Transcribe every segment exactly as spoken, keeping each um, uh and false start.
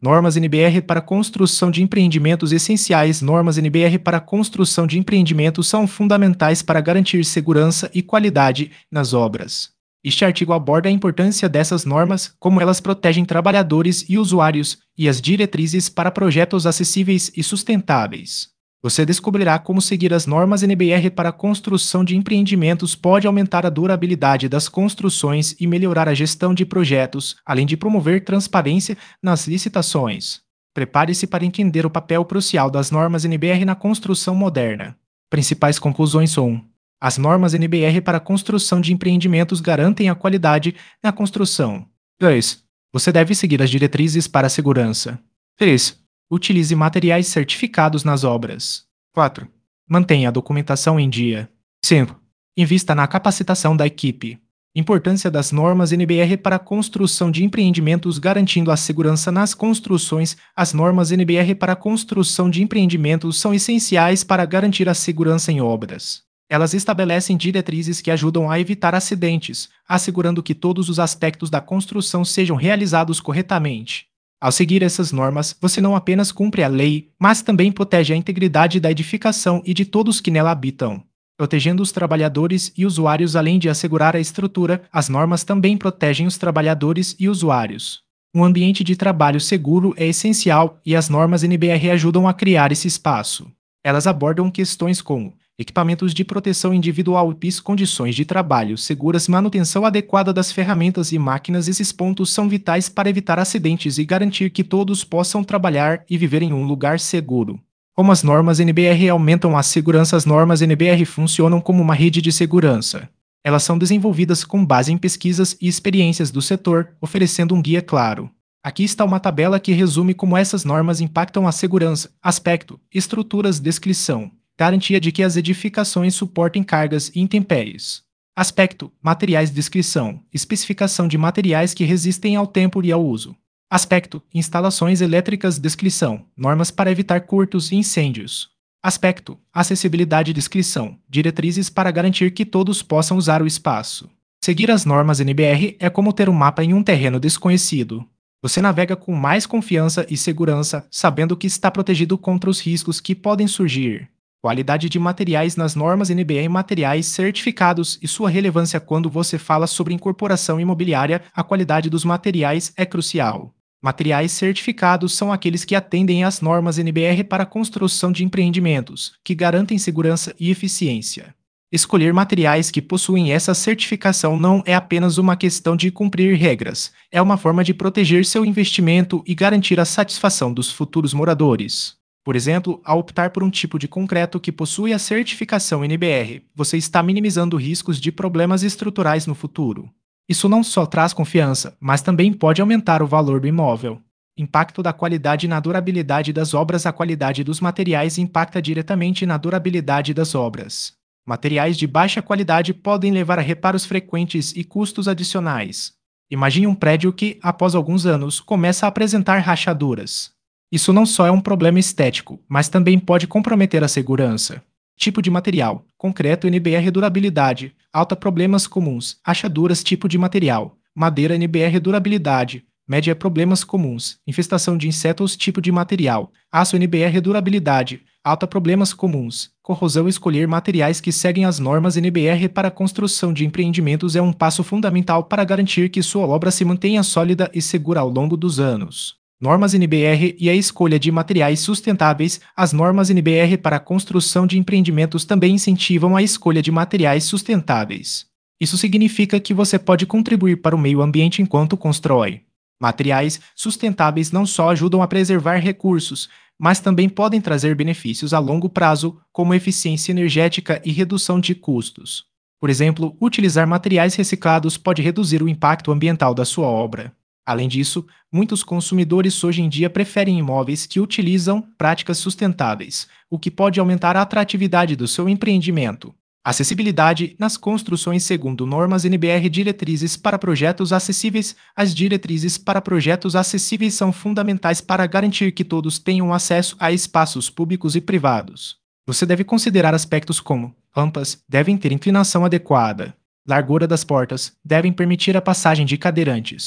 Normas N B R para construção de empreendimentos essenciais. Normas N B R para construção de empreendimentos são fundamentais para garantir segurança e qualidade nas obras. Este artigo aborda a importância dessas normas, como elas protegem trabalhadores e usuários, e as diretrizes para projetos acessíveis e sustentáveis. Você descobrirá como seguir as normas N B R para a construção de empreendimentos pode aumentar a durabilidade das construções e melhorar a gestão de projetos, além de promover transparência nas licitações. Prepare-se para entender o papel crucial das normas N B R na construção moderna. Principais conclusões são: as normas N B R para a construção de empreendimentos garantem a qualidade na construção. dois. Você deve seguir as diretrizes para a segurança. três. Utilize materiais certificados nas obras. quatro. Mantenha a documentação em dia. cinco. Invista na capacitação da equipe. Importância das normas N B R para a construção de empreendimentos garantindo a segurança nas construções. As normas N B R para a construção de empreendimentos são essenciais para garantir a segurança em obras. Elas estabelecem diretrizes que ajudam a evitar acidentes, assegurando que todos os aspectos da construção sejam realizados corretamente. Ao seguir essas normas, você não apenas cumpre a lei, mas também protege a integridade da edificação e de todos que nela habitam. Protegendo os trabalhadores e usuários além de assegurar a estrutura, as normas também protegem os trabalhadores e usuários. Um ambiente de trabalho seguro é essencial e as normas N B R ajudam a criar esse espaço. Elas abordam questões como equipamentos de proteção individual, P I S, condições de trabalho seguras, manutenção adequada das ferramentas e máquinas. Esses pontos são vitais para evitar acidentes e garantir que todos possam trabalhar e viver em um lugar seguro. Como as normas N B R aumentam a segurança? As normas N B R funcionam como uma rede de segurança. Elas são desenvolvidas com base em pesquisas e experiências do setor, oferecendo um guia claro. Aqui está uma tabela que resume como essas normas impactam a segurança: aspecto, estruturas, descrição, garantia de que as edificações suportem cargas e intempéries. Aspecto, materiais, descrição, especificação de materiais que resistem ao tempo e ao uso. Aspecto, instalações elétricas, descrição, normas para evitar curtos e incêndios. Aspecto, acessibilidade, descrição, diretrizes para garantir que todos possam usar o espaço. Seguir as normas N B R é como ter um mapa em um terreno desconhecido. Você navega com mais confiança e segurança, sabendo que está protegido contra os riscos que podem surgir. Qualidade de materiais nas normas N B R. Materiais certificados e sua relevância. Quando você fala sobre incorporação imobiliária, a qualidade dos materiais é crucial. Materiais certificados são aqueles que atendem às normas N B R para a construção de empreendimentos, que garantem segurança e eficiência. Escolher materiais que possuem essa certificação não é apenas uma questão de cumprir regras, é uma forma de proteger seu investimento e garantir a satisfação dos futuros moradores. Por exemplo, ao optar por um tipo de concreto que possui a certificação N B R, você está minimizando riscos de problemas estruturais no futuro. Isso não só traz confiança, mas também pode aumentar o valor do imóvel. Impacto da qualidade na durabilidade das obras. A qualidade dos materiais impacta diretamente na durabilidade das obras. Materiais de baixa qualidade podem levar a reparos frequentes e custos adicionais. Imagine um prédio que, após alguns anos, começa a apresentar rachaduras. Isso não só é um problema estético, mas também pode comprometer a segurança. Tipo de material: concreto N B R. Durabilidade alta. Problemas comuns: rachaduras. Tipo de material: madeira N B R. Durabilidade média. Problemas comuns: infestação de insetos. Tipo de material: aço N B R. Durabilidade alta. Problemas comuns: corrosão. Escolher materiais que seguem as normas N B R para a construção de empreendimentos é um passo fundamental para garantir que sua obra se mantenha sólida e segura ao longo dos anos. Normas N B R e a escolha de materiais sustentáveis. As normas N B R para a construção de empreendimentos também incentivam a escolha de materiais sustentáveis. Isso significa que você pode contribuir para o meio ambiente enquanto constrói. Materiais sustentáveis não só ajudam a preservar recursos, mas também podem trazer benefícios a longo prazo, como eficiência energética e redução de custos. Por exemplo, utilizar materiais reciclados pode reduzir o impacto ambiental da sua obra. Além disso, muitos consumidores hoje em dia preferem imóveis que utilizam práticas sustentáveis, o que pode aumentar a atratividade do seu empreendimento. Acessibilidade nas construções. Segundo normas N B R. Diretrizes para projetos acessíveis. As diretrizes para projetos acessíveis são fundamentais para garantir que todos tenham acesso a espaços públicos e privados. Você deve considerar aspectos como: rampas devem ter inclinação adequada, largura das portas devem permitir a passagem de cadeirantes,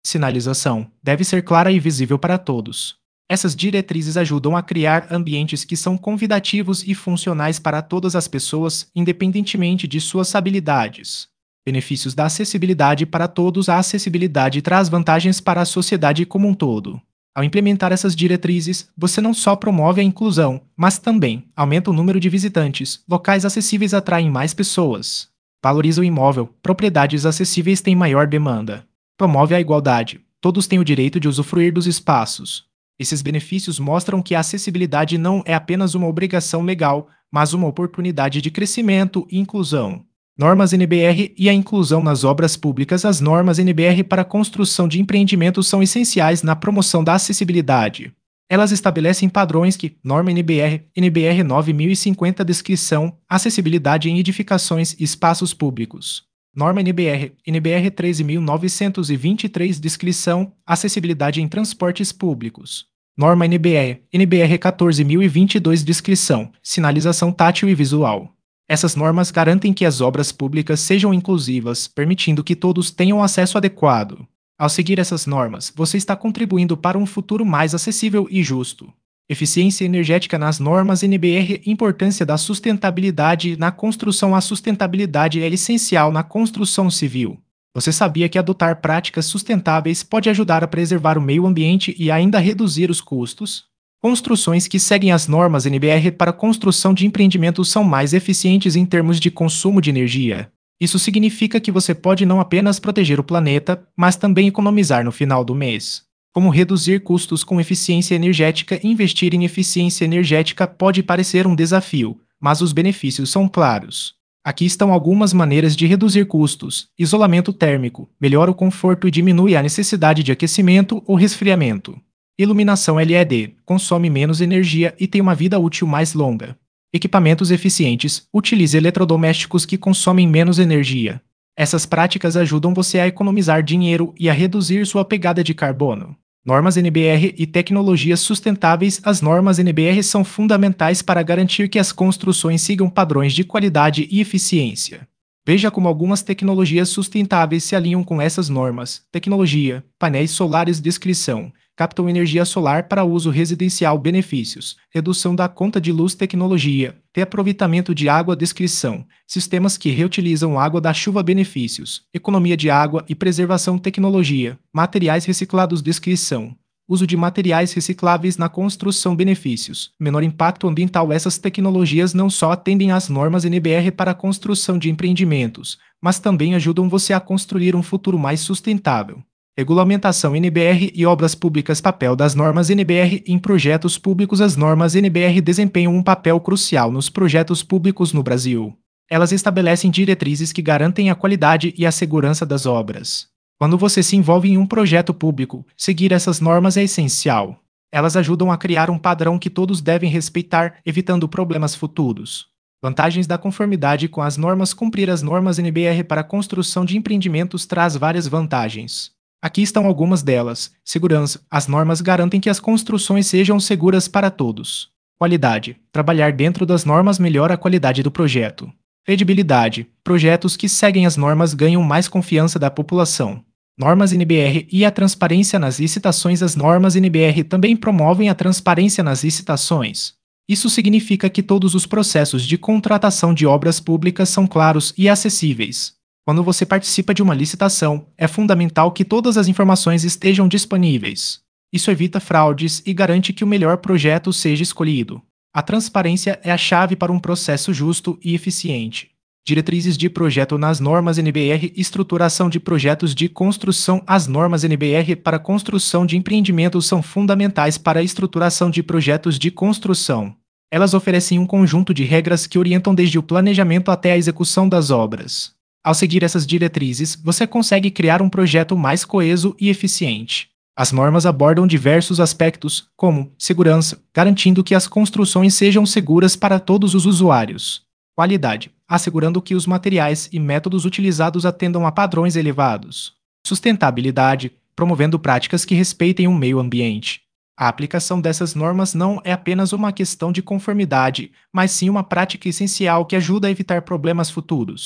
Sinalização deve ser clara e visível para todos. Essas diretrizes ajudam a criar ambientes que são convidativos e funcionais para todas as pessoas, independentemente de suas habilidades. Benefícios da acessibilidade para todos. A acessibilidade traz vantagens para a sociedade como um todo. Ao implementar essas diretrizes, você não só promove a inclusão, mas também aumenta o número de visitantes. Locais acessíveis atraem mais pessoas. Valoriza o imóvel. Propriedades acessíveis têm maior demanda. Promove a igualdade. Todos têm o direito de usufruir dos espaços. Esses benefícios mostram que a acessibilidade não é apenas uma obrigação legal, mas uma oportunidade de crescimento e inclusão. Normas N B R e a inclusão nas obras públicas. As normas N B R para a construção de empreendimentos são essenciais na promoção da acessibilidade. Elas estabelecem padrões que, norma N B R, N B R nove mil e cinquenta descrição, acessibilidade em edificações e espaços públicos. Norma N B R, N B R treze mil novecentos e vinte e três descrição, acessibilidade em transportes públicos. Norma N B R, N B R quatorze mil e vinte e dois descrição, sinalização tátil e visual. Essas normas garantem que as obras públicas sejam inclusivas, permitindo que todos tenham acesso adequado. Ao seguir essas normas, você está contribuindo para um futuro mais acessível e justo. Eficiência energética nas normas N B R. Importância da sustentabilidade na construção. A sustentabilidade é essencial na construção civil. Você sabia que adotar práticas sustentáveis pode ajudar a preservar o meio ambiente e ainda reduzir os custos? Construções que seguem as normas N B R para construção de empreendimentos são mais eficientes em termos de consumo de energia. Isso significa que você pode não apenas proteger o planeta, mas também economizar no final do mês. Como reduzir custos com eficiência energética? Investir em eficiência energética pode parecer um desafio, mas os benefícios são claros. Aqui estão algumas maneiras de reduzir custos. Isolamento térmico melhora o conforto e diminui a necessidade de aquecimento ou resfriamento. Iluminação L E D consome menos energia e tem uma vida útil mais longa. Equipamentos eficientes utilize eletrodomésticos que consomem menos energia. Essas práticas ajudam você a economizar dinheiro e a reduzir sua pegada de carbono. Normas N B R e tecnologias sustentáveis. As normas N B R são fundamentais para garantir que as construções sigam padrões de qualidade e eficiência. Veja como algumas tecnologias sustentáveis se alinham com essas normas. Tecnologia: painéis solares. Descrição: captam energia solar para uso residencial. Benefícios: redução da conta de luz. Tecnologia: reaproveitamento de água. Descrição: sistemas que reutilizam água da chuva. Benefícios: economia de água e preservação. Tecnologia: materiais reciclados. Descrição: uso de materiais recicláveis na construção. Benefícios: menor impacto ambiental. Essas tecnologias não só atendem às normas N B R para a construção de empreendimentos, mas também ajudam você a construir um futuro mais sustentável. Regulamentação N B R e obras públicas. Papel das normas N B R em projetos públicos. As normas N B R desempenham um papel crucial nos projetos públicos no Brasil. Elas estabelecem diretrizes que garantem a qualidade e a segurança das obras. Quando você se envolve em um projeto público, seguir essas normas é essencial. Elas ajudam a criar um padrão que todos devem respeitar, evitando problemas futuros. Vantagens da conformidade com as normas. Cumprir as normas N B R para a construção de empreendimentos traz várias vantagens. Aqui estão algumas delas. Segurança: as normas garantem que as construções sejam seguras para todos. Qualidade: trabalhar dentro das normas melhora a qualidade do projeto. Credibilidade: projetos que seguem as normas ganham mais confiança da população. Normas N B R e a transparência nas licitações. As normas N B R também promovem a transparência nas licitações. Isso significa que todos os processos de contratação de obras públicas são claros e acessíveis. Quando você participa de uma licitação, é fundamental que todas as informações estejam disponíveis. Isso evita fraudes e garante que o melhor projeto seja escolhido. A transparência é a chave para um processo justo e eficiente. Diretrizes de projeto nas normas N B R. Estruturação de projetos de construção. As normas N B R para construção de empreendimentos são fundamentais para a estruturação de projetos de construção. Elas oferecem um conjunto de regras que orientam desde o planejamento até a execução das obras. Ao seguir essas diretrizes, você consegue criar um projeto mais coeso e eficiente. As normas abordam diversos aspectos, como segurança, garantindo que as construções sejam seguras para todos os usuários. Qualidade, assegurando que os materiais e métodos utilizados atendam a padrões elevados. Sustentabilidade, promovendo práticas que respeitem o meio ambiente. A aplicação dessas normas não é apenas uma questão de conformidade, mas sim uma prática essencial que ajuda a evitar problemas futuros.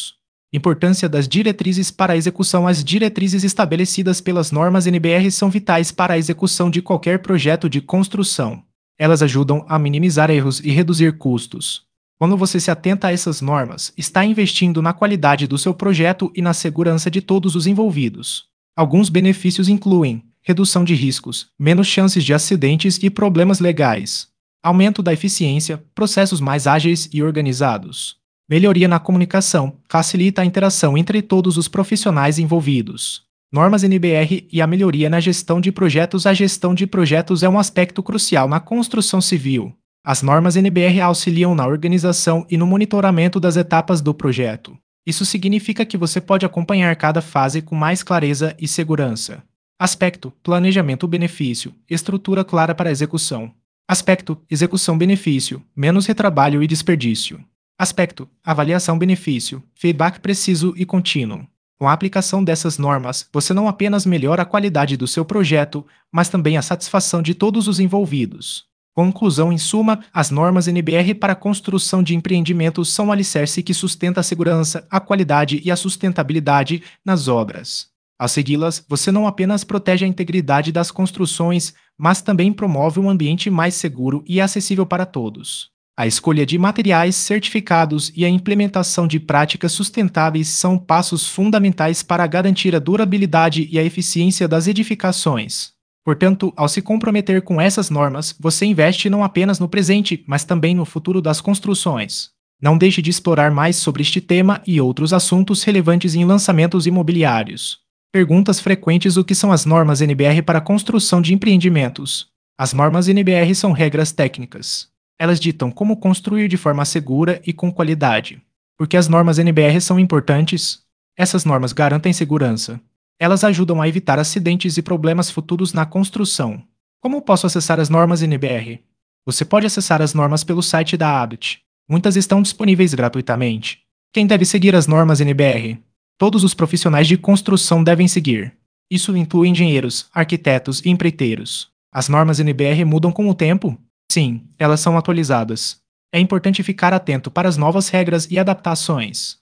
Importância das diretrizes para a execução. As diretrizes estabelecidas pelas normas N B R são vitais para a execução de qualquer projeto de construção. Elas ajudam a minimizar erros e reduzir custos. Quando você se atenta a essas normas, está investindo na qualidade do seu projeto e na segurança de todos os envolvidos. Alguns benefícios incluem redução de riscos, menos chances de acidentes e problemas legais, aumento da eficiência, processos mais ágeis e organizados, melhoria na comunicação, facilita a interação entre todos os profissionais envolvidos. Normas N B R e a melhoria na gestão de projetos. A gestão de projetos é um aspecto crucial na construção civil. As normas N B R auxiliam na organização e no monitoramento das etapas do projeto. Isso significa que você pode acompanhar cada fase com mais clareza e segurança. Aspecto: planejamento-benefício, estrutura clara para execução. Aspecto: execução-benefício, menos retrabalho e desperdício. Aspecto: avaliação-benefício, feedback preciso e contínuo. Com a aplicação dessas normas, você não apenas melhora a qualidade do seu projeto, mas também a satisfação de todos os envolvidos. Conclusão: em suma, as normas N B R para a construção de empreendimentos são um alicerce que sustenta a segurança, a qualidade e a sustentabilidade nas obras. Ao segui-las, você não apenas protege a integridade das construções, mas também promove um ambiente mais seguro e acessível para todos. A escolha de materiais certificados e a implementação de práticas sustentáveis são passos fundamentais para garantir a durabilidade e a eficiência das edificações. Portanto, ao se comprometer com essas normas, você investe não apenas no presente, mas também no futuro das construções. Não deixe de explorar mais sobre este tema e outros assuntos relevantes em lançamentos imobiliários. Perguntas frequentes: o que são as normas N B R para a construção de empreendimentos? As normas N B R são regras técnicas. Elas ditam como construir de forma segura e com qualidade. Por que as normas N B R são importantes? Essas normas garantem segurança. Elas ajudam a evitar acidentes e problemas futuros na construção. Como posso acessar as normas N B R? Você pode acessar as normas pelo site da Abbott. Muitas estão disponíveis gratuitamente. Quem deve seguir as normas N B R? Todos os profissionais de construção devem seguir. Isso inclui engenheiros, arquitetos e empreiteiros. As normas N B R mudam com o tempo? Sim, elas são atualizadas. É importante ficar atento para as novas regras e adaptações.